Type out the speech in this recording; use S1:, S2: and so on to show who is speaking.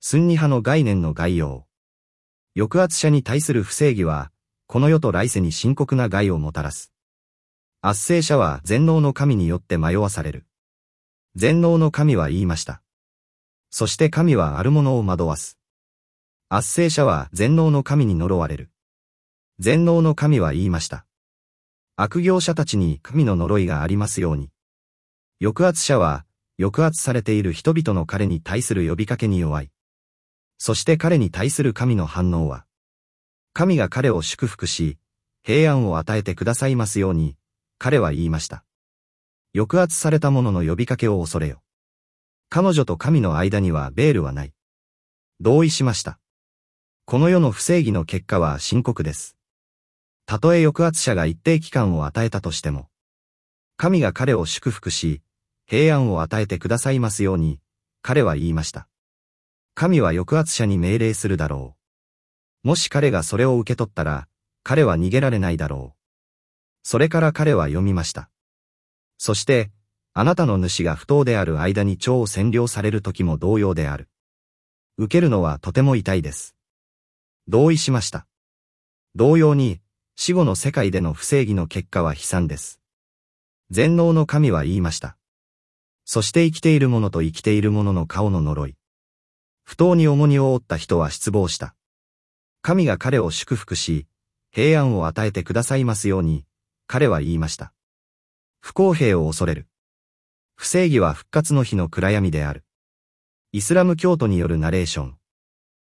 S1: スンニ派の概念の概要。抑圧者に対する不正義は、この世と来世に深刻な害をもたらす。圧政者は全能の神によって迷わされる。全能の神は言いました。そして神はあるものを惑わす。圧政者は全能の神に呪われる。全能の神は言いました。悪行者たちに神の呪いがありますように。抑圧者は、抑圧されている人々の彼に対する呼びかけに弱い。そして彼に対する神の反応は、神が彼を祝福し、平安を与えてくださいますように、彼は言いました。抑圧された者の呼びかけを恐れよ。彼女と神の間にはベールはない。同意しました。この世の不正義の結果は深刻です。たとえ抑圧者が一定期間を与えたとしても、神が彼を祝福し、平安を与えてくださいますように、彼は言いました。神は抑圧者に命令するだろう。もし彼がそれを受け取ったら、彼は逃げられないだろう。それから彼は読みました。そして、あなたの主が不当である間に蝶を占領される時も同様である。受けるのはとても痛いです。同意しました。同様に、死後の世界での不正義の結果は悲惨です。全能の神は言いました。そして生きている者と生きている者の顔の呪い。不当に重荷を負った人は失望した。神が彼を祝福し、平安を与えてくださいますように、彼は言いました。不公平を恐れる。不正義は復活の日の暗闇である。イスラム教徒によるナレーション。